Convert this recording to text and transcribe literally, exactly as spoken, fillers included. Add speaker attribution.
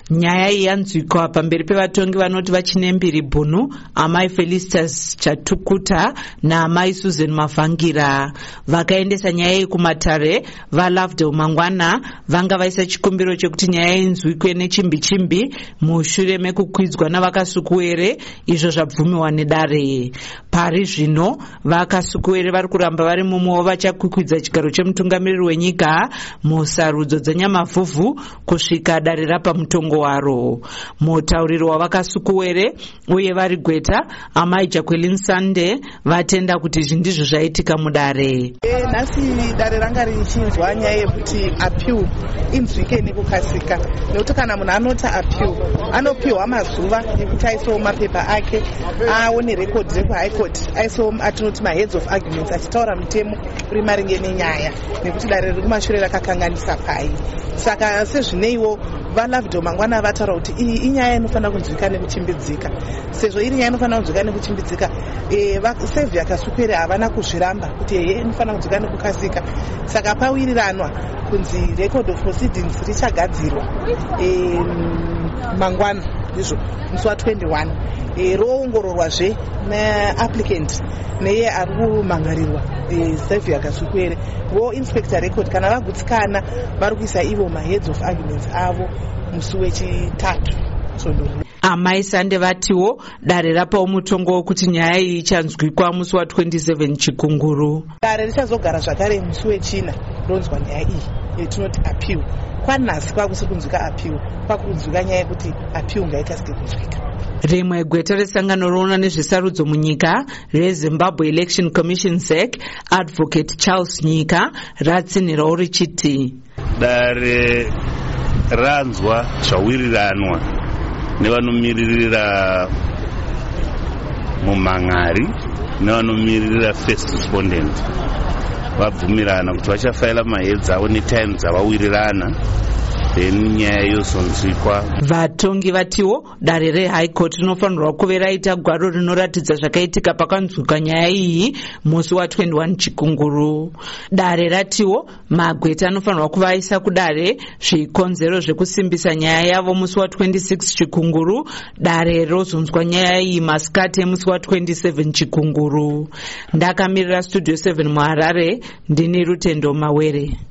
Speaker 1: Nyaya iyi yanzwikwa pamberi pevatongi vanoti vachinembiri Bhunu, amai Felicitas Chatukuta naamai Susan Mavhangira. Vakaendesa nyaya iyi kumatare, vaLovedale Mangwana vanga vaisa chikumbiro chekuti nyaya inzwikwe nechimbi chimbi mushure mekukwidzwa navakasukuwere, izvo zvabvumiwa nedare. Pari zvino vakasukuwere vari kuramba vari mumwewo vachakwikwidza chigaro chemutungamiriri wenyika musarudzo dzanyamavhuvhu kusvika dare rapamutongo waro. Mutauriri wavakasukuwere uye vari gweta, amai Jacqueline Sande, vatenda kuti izvi ndizvo zvaitika mudare.
Speaker 2: E, nhasi dare ranga richinzwa nyaya yekuti appeal inzwike nekukasika, nekuti kana munhu anota appeal anopiwa mazuva ekuti aisewo mapepa ake, aone record rekuhigh court, aisewo atinoti maheads of arguments, achitaura mutemo uri maringe nenyaya, nekuti dare riri kumashure rakakanganisa pai. Saka sezvineiwo vaLovedale Mangwana vataura kuti iyi inyaya inofanira kunzwika nekuchimbidzika. Sezvo iri nyaya inofanira kunzwika nekuchimbidzika, e, Saviour Kasukuwere havana kuzviramba kuti yeye inofanira kunzwika nekukasika. Saka pawiriranwa kunzi record of proceedings richagadzirwa e, mangwana izvo musi wa21 e, roongororwazve neapplicant neye ari kumhangarirwa e, Saviour Kasukuwere. Vo inspector record kana vagutsikana vari kuisa ivo maheads of arguments avo musi wechitatu.
Speaker 1: Amai Sande vatiwo dare rapawo mutongo wokuti nyaya iyi ichanzwikwa musi wa27 Chikunguru.
Speaker 2: Dare richazogara zvakare musi wechina ronzwa nyaya iyi yetinoti appeal. Kwanhasi kwakusiri kunzwika appeal, kwakunzwika nyaya yekuti appeal ngaikasike kunzwika.
Speaker 1: Rimwe gweta resangano roona nezvesarudzo munyika reZimbabwe Election Commission Z E C, Advocate Charles Nyika, ratsinhirawo richiti
Speaker 3: dare ranzwa zvawiriranwa nevanomiririra mumhan'ari nevanomiririra first respondent. Vabvumirana kuti vachafaila maheads avo netime dzavawirirana, then nyaya yozonzwikwa.
Speaker 1: Vatongi vatiwo dare reHigh Court rinofanirwa kuve raita gwaro rinoratidza zvakaitika pakanzwika nyaya iyi musi wa21 Chikunguru. Dare ratiwo magweta anofanirwa kuvaisa kudare zvikonzero zvekusimbisa nyaya yavo musi wa26 Chikunguru. Dare rozonzwa nyaya iyi masikati emusi wa27 Chikunguru. Ndakamirira Studio seven muHarare, ndini Rutendo Mawere.